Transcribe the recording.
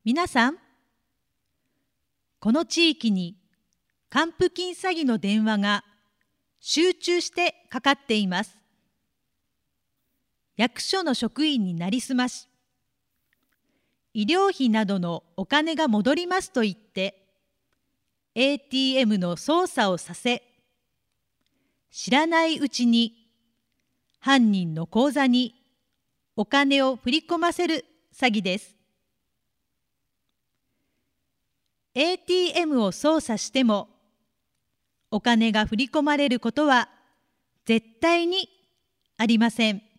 皆さん、この地域に還付金詐欺の電話が集中してかかっています。役所の職員になりすまし、医療費などのお金が戻りますと言って、ATM の操作をさせ、知らないうちに犯人の口座にお金を振り込ませる詐欺です。ATM を操作してもお金が振り込まれることは絶対にありません。